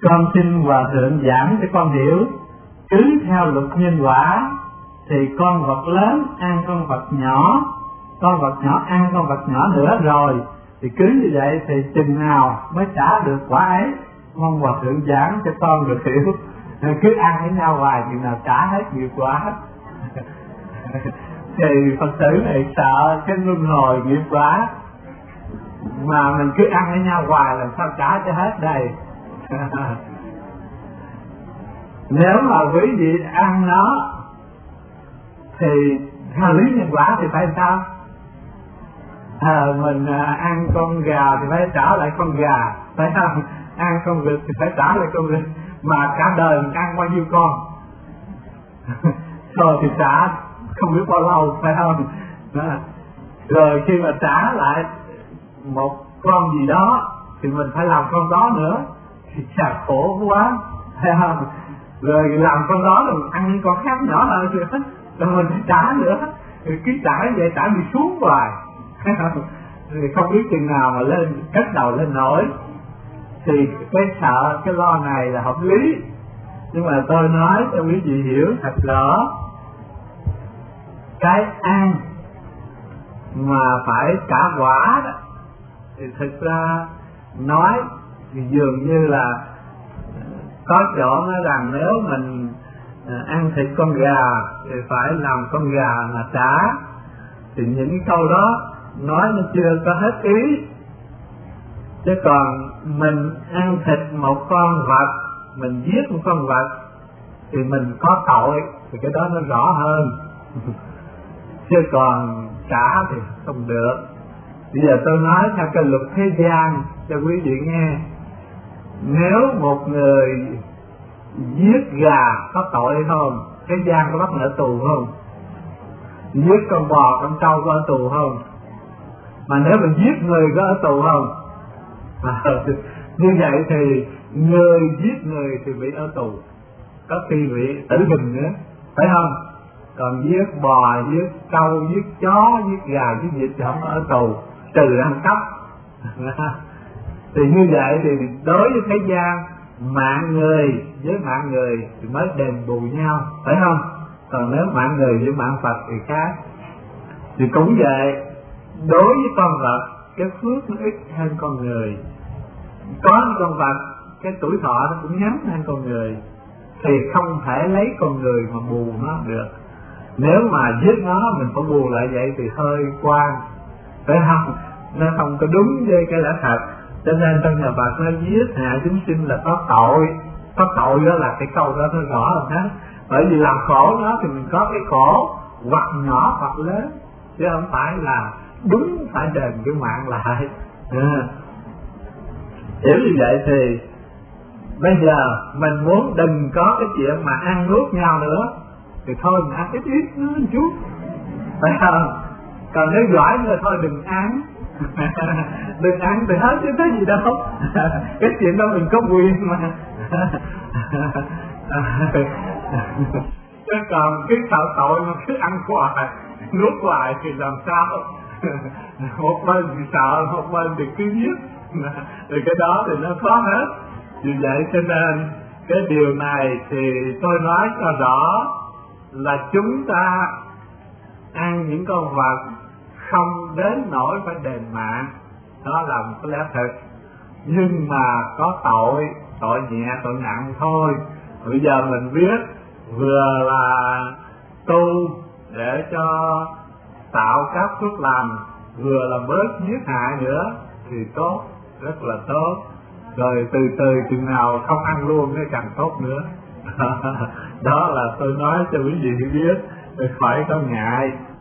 Con xin Hòa Thượng giảng cho con hiểu. Cứ theo luật nhân quả thì con vật lớn ăn con vật nhỏ, con vật nhỏ ăn con vật nhỏ nữa rồi, thì cứ như vậy thì chừng nào mới trả được quả ấy? Mong Hòa Thượng giảng cho con được hiểu. Cứ ăn với nhau hoài chừng nào trả hết nghiệp quả. Thì Phật tử này sợ cái luân hồi nghiệp quả, mà mình cứ ăn với nhau hoài làm sao trả cho hết đây. Nếu mà quý vị ăn nó thì theo lý nhân quả thì phải sao? Mình ăn con gà thì phải trả lại con gà, phải không? Ăn con vịt thì phải trả lại con vịt. Mà cả đời mình ăn bao nhiêu con rồi thì trả không biết bao lâu, phải không? Đó. Rồi khi mà trả lại một con gì đó thì mình phải làm con đó nữa, thì chà khổ quá, phải không? Rồi làm con đó rồi ăn những con khác nhỏ hơn nữa, rồi mình phải trả nữa, rồi cứ trả vậy, trả đi xuống hoài, thì không biết chừng nào mà lên cất đầu lên nổi. Thì cái sợ, cái lo này là hợp lý, nhưng mà tôi nói cho quý vị hiểu thật rõ. Cái ăn mà phải trả quả đó thì thực ra nói dường như là có chỗ nói rằng nếu mình ăn thịt con gà thì phải làm con gà mà trả, thì những câu đó nói nó chưa có hết ý. Chứ còn mình ăn thịt một con vật, mình giết một con vật thì mình có tội, thì cái đó nó rõ hơn. Chứ còn trả thì không được. Bây giờ tôi nói theo cái luật thế gian cho quý vị nghe. Nếu một người giết gà có tội hay không? Thế gian có bắt ở tù không? Giết con bò, con trâu có ở tù không? Mà nếu mình giết người có ở tù không? Như vậy thì người giết người thì bị ở tù, có khi bị tử hình nữa, phải không? Còn giết bò, giết trâu, giết chó, giết gà, giết vịt thì không ở tù, trừ ăn cắp. Thì như vậy thì đối với thế gian, mạng người với mạng người thì mới đền bù nhau, phải không? Còn nếu mạng người với mạng Phật thì khác. Thì cũng vậy, đối với con vật cái phước nó ít hơn con người. Có những con vật cái tuổi thọ nó cũng ngắn hơn con người, thì không thể lấy con người mà bù nó được. Nếu mà giết nó mình phải bù lại vậy thì hơi quan, phải không? Nó không có đúng với cái lẽ thật. Cho nên trong nhà Phật nó giết hại chúng sinh là có tội. Có tội đó là cái câu đó nó rõ rồi hết. Bởi vì làm khổ nó thì mình có cái khổ, hoặc nhỏ hoặc lớn, chứ không phải là đúng phải đền cái mạng lại. Hiểu như vậy thì bây giờ mình muốn đừng có cái chuyện mà ăn nuốt nhau nữa, thì thôi mình ăn ít ít nữa một chút, phải không? Còn nếu giỏi nữa thôi đừng ăn. Đừng ăn thì hết chứ có gì đâu. Cái chuyện đó mình có quyền mà. Chứ còn cái sợ tội mà cứ ăn hoài, nuốt hoài thì làm sao? Một bên thì sợ, một bên thì cứ giết, thì cái đó thì nó khó hết. Vì vậy cho nên cái điều này thì tôi nói cho rõ là chúng ta ăn những con vật không đến nỗi phải đền mạng, đó là một cái lẽ thật. Nhưng mà có tội, tội nhẹ tội nặng thôi. Bây giờ mình biết vừa là tu để cho tạo các phước lành, vừa là bớt giết hại nữa thì tốt, rất là tốt. Rồi từ từ chừng nào không ăn luôn cái càng tốt nữa. Đó là tôi nói cho quý vị biết, khỏi có ngại.